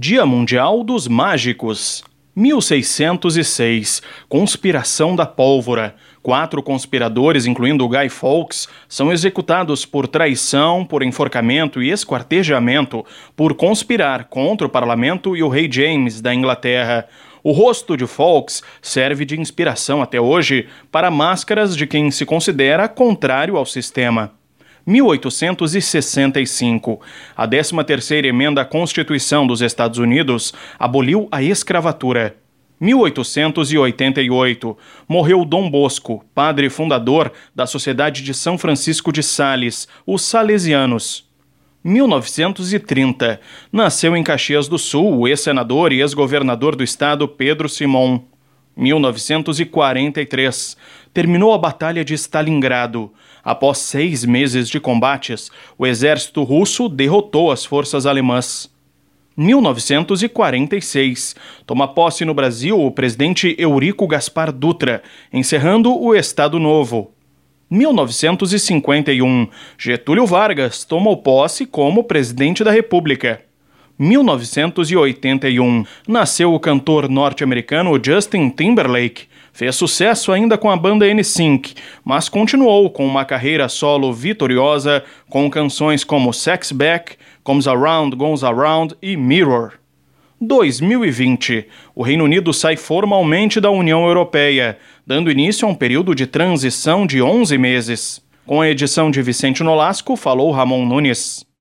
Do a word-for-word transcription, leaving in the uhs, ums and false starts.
Dia Mundial dos Mágicos. mil seiscentos e seis. Conspiração da pólvora. Quatro conspiradores, incluindo Guy Fawkes, são executados por traição, por enforcamento e esquartejamento, por conspirar contra o parlamento e o rei James da Inglaterra. O rosto de Fawkes serve de inspiração até hoje para máscaras de quem se considera contrário ao sistema. mil oitocentos e sessenta e cinco. A décima terceira emenda à Constituição dos Estados Unidos aboliu a escravatura. mil oitocentos e oitenta e oito. Morreu Dom Bosco, padre fundador da Sociedade de São Francisco de Sales, os Salesianos. mil novecentos e trinta. Nasceu em Caxias do Sul o ex-senador e ex-governador do estado Pedro Simon. mil novecentos e quarenta e três. Terminou a Batalha de Stalingrado. Após seis meses de combates, o exército russo derrotou as forças alemãs. mil novecentos e quarenta e seis. Toma posse no Brasil o presidente Eurico Gaspar Dutra, encerrando o Estado Novo. mil novecentos e cinquenta e um. Getúlio Vargas tomou posse como presidente da República. mil novecentos e oitenta e um. Nasceu o cantor norte-americano Justin Timberlake. Fez sucesso ainda com a banda N Sync, mas continuou com uma carreira solo vitoriosa com canções como Sex Back, Comes Around, Goes Around e Mirror. dois mil e vinte. O Reino Unido sai formalmente da União Europeia, dando início a um período de transição de onze meses. Com a edição de Vicente Nolasco, falou Ramon Nunes.